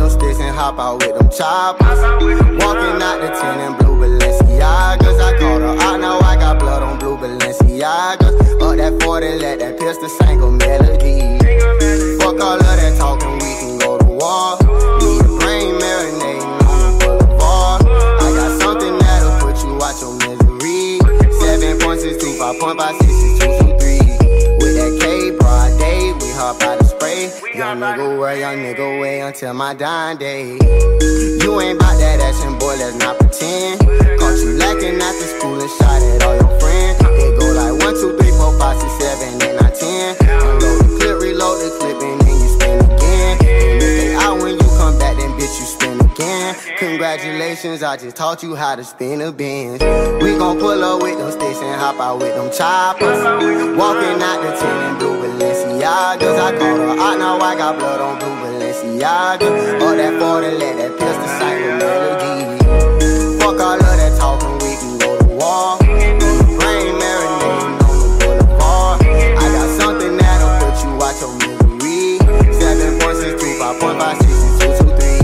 them sticks and hop out with them choppers. Walking out the 10 in blue Balenciagas. I caught her out, now I got blood on blue Balenciagas. Up that 40, let that pistol single melody. Fuck all of that talking, we can go to war. Need a brain marinating on the boulevard. I got something that'll put you out your misery. 7.62, 5.56, 223. With that K, broad day, we hop out of spray. Young nigga way until my dying day. You ain't bout that action, boy, let's not pretend. Caught you lacking after school and shot at all your friends. It go like 1, 2, 3, 4, 5, 6, 7, 8, 9, 10. Unload the clip, reload the clip, and then you spin again. And if they out when you come back, then bitch, you spin again. Congratulations, I just taught you how to spin a Benz. We gon' pull up with them sticks and hop out with them choppers. Walking out the 10 in blue Balenciagas. I caught her out, now I got blood on blue Balenciagas. Up that 40, let that pistol single melody. Fuck all of that talking, we can go to war. Brain marinating on the boulevard. I got something that'll put you out your misery. 7.62, 5.56,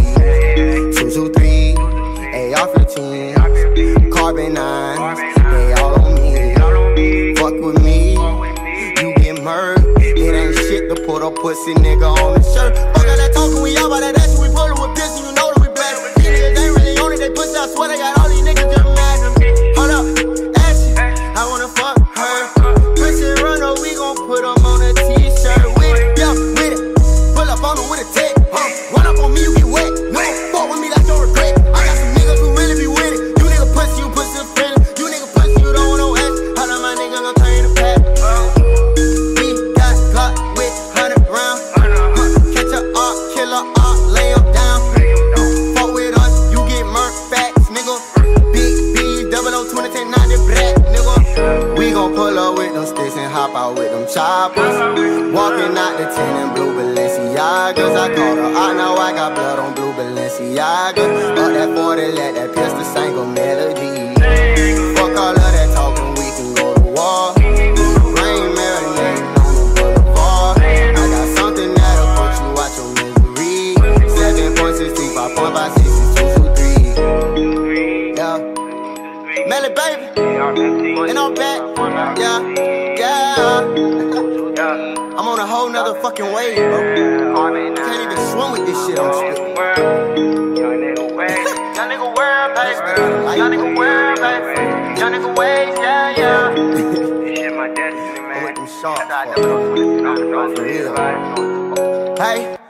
223, 223, AR-15, carbon 9s, they all on me. Fuck with me, you get murdered. It ain't shit to put a pussy nigga on the shirt. Fuck all that talking, we all about that action, we pullin' with pistol, you know that we blast. These niggas ain't really on it, they pussy, I swear they got all these niggas just mad. Hold up, action, I wanna fuck her. Pussy runner, we gon' put them on a t-shirt. With it, yeah, with it. Pull up on them with a tech, run up on me, you get wet. No, fuck with me, that's your regret. I got some niggas who really be with it. You nigga pussy, you pussy friendly. You nigga pussy, you don't want no ass. How of my nigga gon' turn the pack. We got Glock with 100 rounds. Catch a art, killer art, lay him down. Fuck with us, you get murked, facts, nigga. Big B, 0020, 1090, black, nigga. We gon' pull up with them sticks and hop out with them choppers. Walking out the 10 in blue Balenciagas. I caught her out, now I got blood on blue Balenciagas. Up that 40, let that pistol single melody. Fuck all of that talking, we can go to war. Brain marinating on the boulevard. I got something that'll put you out your misery. 7.62, 5.56, 223. Yeah, Melly baby, and I'm back. Yeah, yeah. I'm on a whole nother fucking wave, bro. Can't even swim with this shit I'm spitting. Young nigga world, baby. Young nigga world, baby. Young nigga ways, yeah, yeah. This shit my destiny, man. I'm with them sharks, for real. Hey.